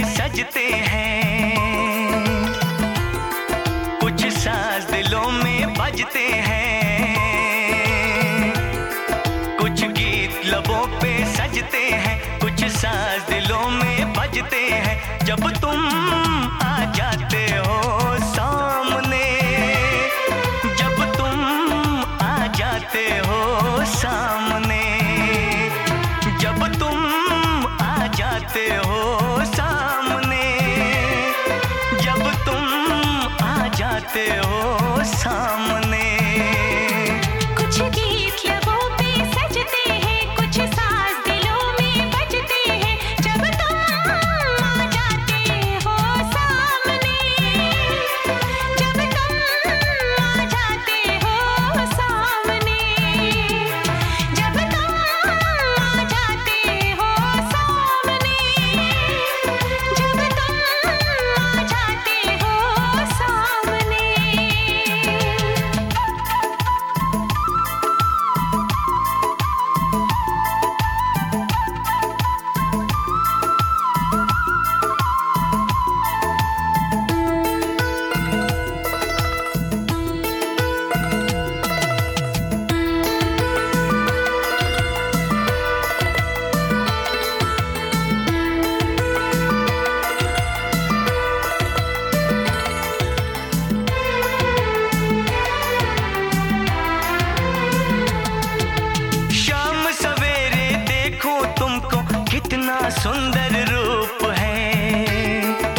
सजते हैं, कुछ साज दिलों में बजते हैं, कुछ गीत लबों पे सजते हैं, कुछ साज दिलों में बजते हैं। जब तुम आ जाते हो सामने, जब तुम आ जाते हो सामने, जब तुम आ जाते हो सामने, जब तुम आ जाते हो सामने। कुछ गीत लबों पे सजते हैं, कुछ साज दिलों में बजते हैं। जब तुम आ जाते हो सामने, जब तुम आ जाते हो सामने, जब तुम आ जाते हो सामने, जब तुम आ जाते हो सामने। शाम सवेरे देखो तुमको कितना सुंदर रूप है,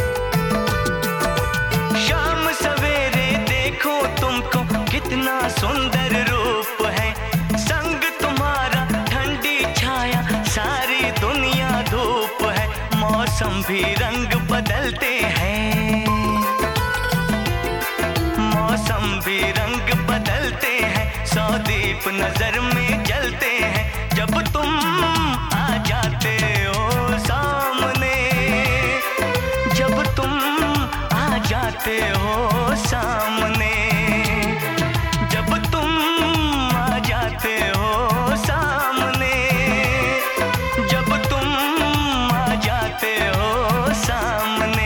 शाम सवेरे देखो तुमको कितना सुंदर रूप है। संग तुम्हारा ठंडी छाया, सारी दुनिया धूप है। मौसम भी रंग बदलते हैं, मौसम भी रंग बदलते हैं। सौ दीप नजर में जलते हैं, जब तुम आ जाते हो सामने, जब तुम आ जाते हो सामने, जब तुम आ जाते हो सामने, जब तुम आ जाते हो सामने।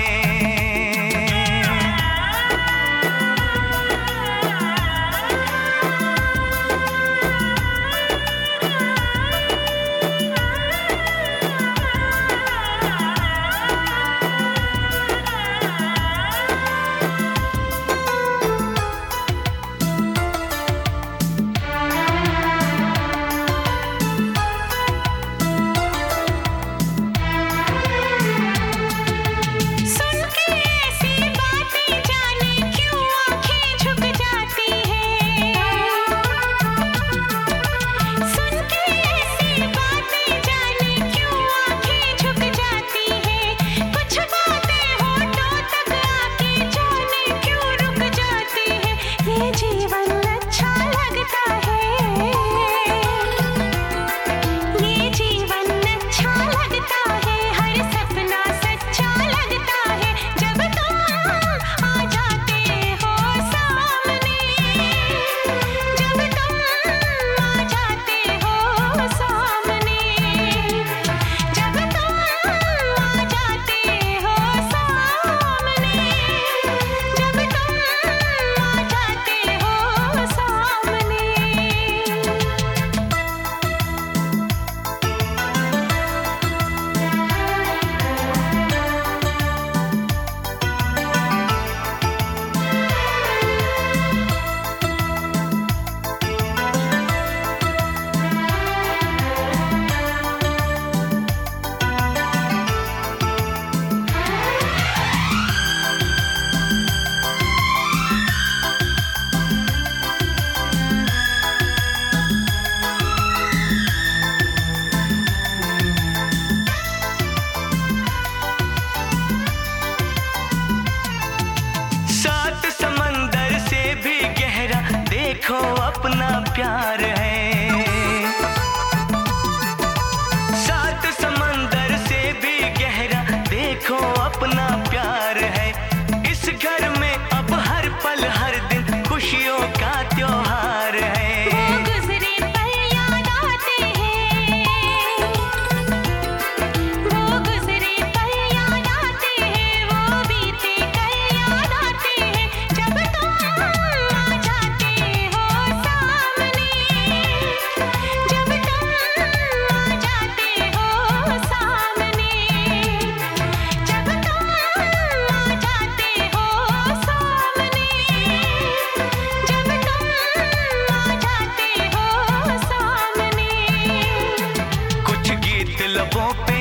लबों पे